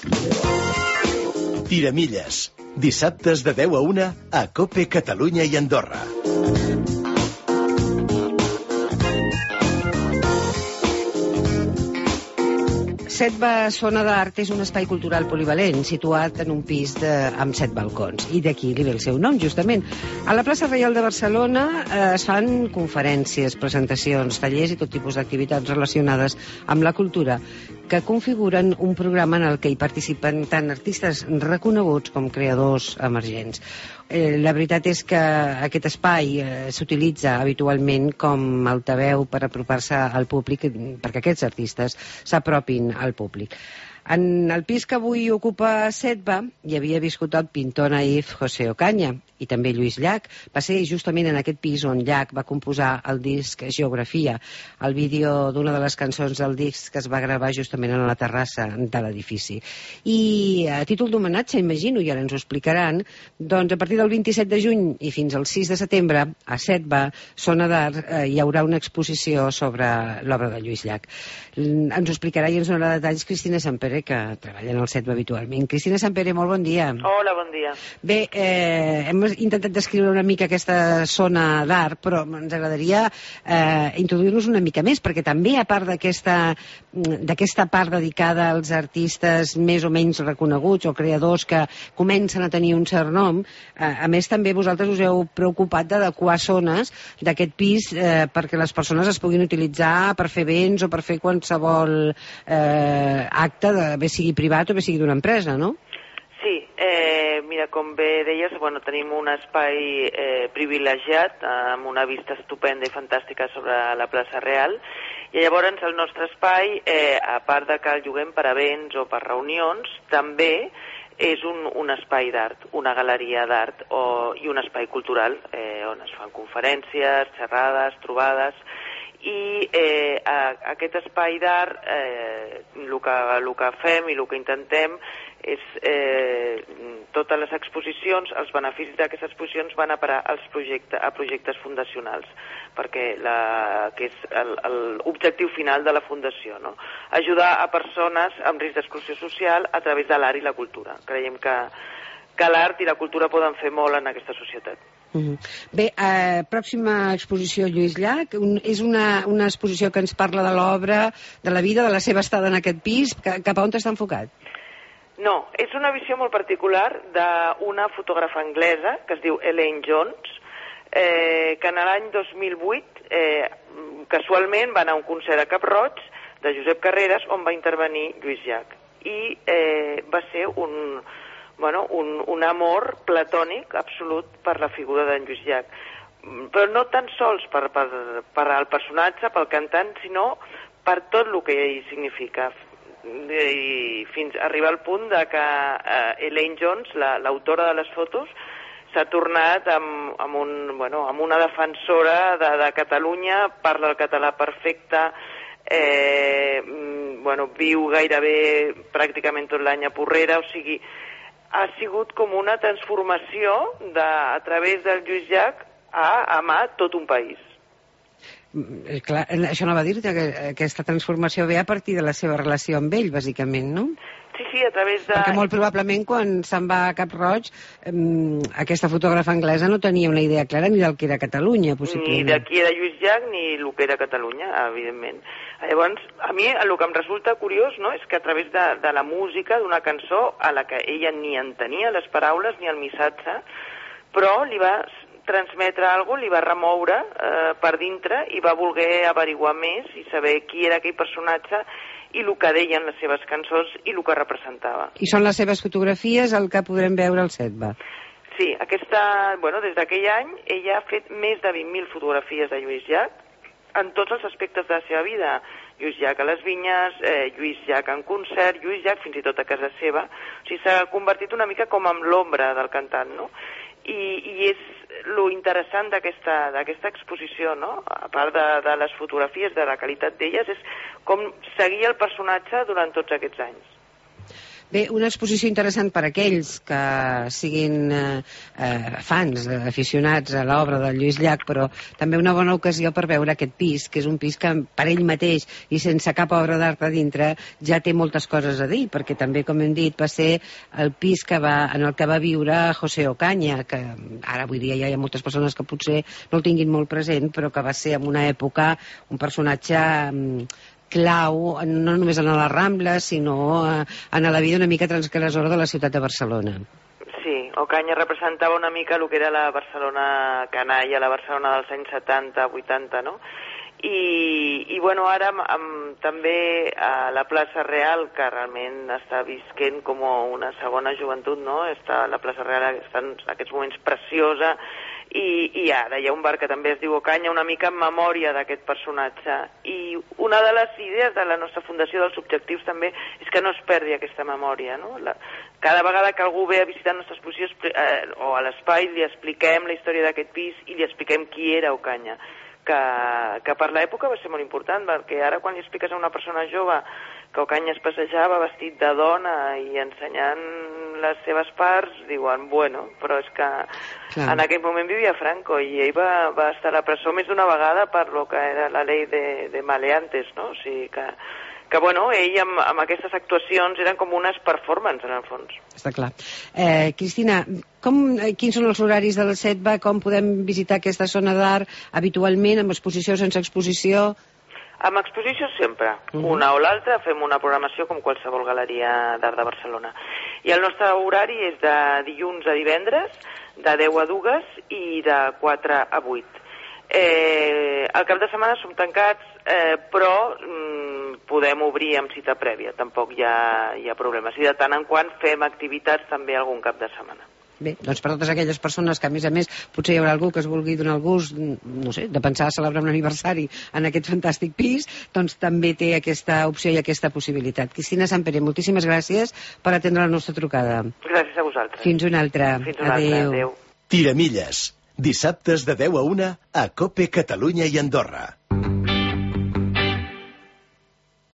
Tiramilles. Dissabtes de 10 a 1 a COPE Catalunya i Andorra. Setba Zona d'Art és un espai cultural polivalent situat en un pis amb 7 balcons, i d'aquí li ve el seu nom, justament. A la plaça Reial de Barcelona es fan conferències, presentacions, tallers i tot tipus d'activitats relacionades amb la cultura, que configuren un programa en el que hi participen tant artistes reconeguts com creadors emergents. La veritat és que aquest espai s'utilitza habitualment com altaveu per apropar-se al públic, perquè aquests artistes s'apropin al públic. En el pis que avui ocupa Setba hi havia viscut el pintor naïf José Ocaña i també Lluís Llach. Va ser justament en aquest pis on Llach va composar el disc Geografia, el vídeo d'una de les cançons del disc que es va gravar justament a la terrassa de l'edifici. I a títol d'homenatge, imagino, i ara ens ho explicaran, doncs a partir del 27 de juny i fins al 6 de setembre a Setba, Zona d'Art, hi haurà una exposició sobre l'obra de Lluís Llach. Ens ho explicarà i ens donarà detalls Cristina Sampere, que treballa en el Setba habitualment. Cristina Sampere, molt bon dia. Hola, bon dia. Bé, hem intentat descriure una mica aquesta zona d'art, però ens agradaria introduir-nos una mica més, perquè també, a part d'aquesta part dedicada als artistes més o menys reconeguts o creadors que comencen a tenir un cert nom, a més també vosaltres us heu preocupat d'adequar zones d'aquest pis perquè les persones es puguin utilitzar per fer béns o per fer qualsevol acte, bé sigui privat o bé sigui d'una empresa, no? Sí, mira, com bé deies, tenim un espai privilegiat amb una vista estupenda i fantàstica sobre la plaça Real, i llavors el nostre espai, a part de que el lloguem per events o per reunions, també és un espai d'art, una galeria d'art i un espai cultural on es fan conferències, xerrades, trobades, i aquest espai d'art el que fem i el que intentem és totes les exposicions, els beneficis d'aquestes exposicions van a parar a projectes fundacionals, perquè que és l'objectiu final de la fundació, no? Ajudar a persones amb risc d'exclusió social a través de l'art i la cultura. Creiem que l'art i la cultura poden fer molt en aquesta societat. Bé, pròxima exposició Lluís Llach, és una exposició que ens parla de l'obra, de la vida, de la seva estada en aquest pis. Cap a on està enfocat? No, és una visió molt particular d'una fotògrafa anglesa que es diu Elaine Jones, que en l'any 2008 casualment va anar a un concert a Cap-roig de Josep Carreras on va intervenir Lluís Llach, i va ser un amor platònic absolut per la figura d'en Lluís Llach, però no tan sols per al personatge, pel cantant, sinó per tot el que ell significa, i fins a arribar al punt de que Elaine Jones, l'autora de les fotos, s'ha tornat amb una defensora de Catalunya, parla el català perfecte, viu gairebé pràcticament tot l'any a Porrera, o sigui, ha sigut com una transformació a través del Lluís Llach a amar tot un país. Clar, això no va dir-te que aquesta transformació ve a partir de la seva relació amb ell, bàsicament, no? Sí, a través de... Perquè molt probablement quan se'n va a Cap-roig aquesta fotògrafa anglesa no tenia una idea clara ni del que era Catalunya, possiblement. Ni de qui era Lluís Llach ni el que era Catalunya, evidentment. Llavors, a mi el que em resulta curiós, no, és que a través de la música d'una cançó a la que ella ni entenia les paraules ni el missatge, però li va transmetre alguna cosa, li va remoure per dintre i va voler averiguar més i saber qui era aquell personatge i el que deien les seves cançons i el que representava. I són les seves fotografies el que podrem veure al Setba? Sí, des d'aquell any ella ha fet més de 20.000 fotografies de Lluís Llach en tots els aspectes de la seva vida. Lluís Llach a les vinyes, Lluís Llach en concert, Lluís Llach fins i tot a casa seva. O sigui, s'ha convertit una mica com en l'ombra del cantant, no? I és lo interessant d'aquesta exposició, no? A part de les fotografies, de la qualitat d'elles, és com seguir el personatge durant tots aquests anys. Bé, una exposició interessant per a aquells que siguin fans, aficionats a l'obra de Lluís Llach, però també una bona ocasió per veure aquest pis, que és un pis que per ell mateix i sense cap obra d'art a dintre ja té moltes coses a dir, perquè també, com hem dit, va ser el pis en el que va viure José Ocaña, que ara avui dia ja hi ha moltes persones que potser no el tinguin molt present, però que va ser en una època un personatge clau, no només en la Rambla, sinó en la vida una mica transgressora de la ciutat de Barcelona. Sí, Ocaña representava una mica el que era la Barcelona canalla, la Barcelona dels anys 70, 80, no? I bueno, ara també a la plaça Real, que realment està visquent com una segona joventut, no? La plaça Real està en aquests moments preciosa, i ara hi ha un bar que també es diu Ocaña, una mica en memòria d'aquest personatge. I una de les idees de la nostra fundació, dels objectius també, és que no es perdi aquesta memòria, no? Cada vegada que algú ve a visitar la nostra exposició o a l'espai, li expliquem la història d'aquest pis i li expliquem qui era Ocaña, que per l'època va ser molt important, perquè ara quan li expliques a una persona jove que Ocaña es passejava vestit de dona i ensenyant les seves parts, diuen, bueno, però és que en aquell moment vivia Franco i ell va estar a la presó més d'una vegada per lo que era la llei de maleantes, no? O sigui que bueno, ell amb aquestes actuacions eren com unes performances, en el fons. Està clar. Cristina, quins són els horaris del SETBA? Com podem visitar aquesta zona d'art habitualment, amb exposició o sense exposició? Amb exposició sempre, una o l'altra, fem una programació com qualsevol galeria d'art de Barcelona. I el nostre horari és de dilluns a divendres, de 10 a 2 i de 4 a 8. Al cap de setmana som tancats, però podem obrir amb cita prèvia, tampoc hi ha problemes. I de tant en quant fem activitats també algun cap de setmana. Bé, doncs per totes aquelles persones que, a més, potser hi haurà algú que es vulgui donar el gust, no sé, de pensar a celebrar un aniversari en aquest fantàstic pis, doncs també té aquesta opció i aquesta possibilitat. Cristina Sampere, moltíssimes gràcies per atendre la nostra trucada. Gràcies a vosaltres. Fins una altra. Adéu. Tiramilles, dissabtes de 10 a 1 a COPE Catalunya i Andorra.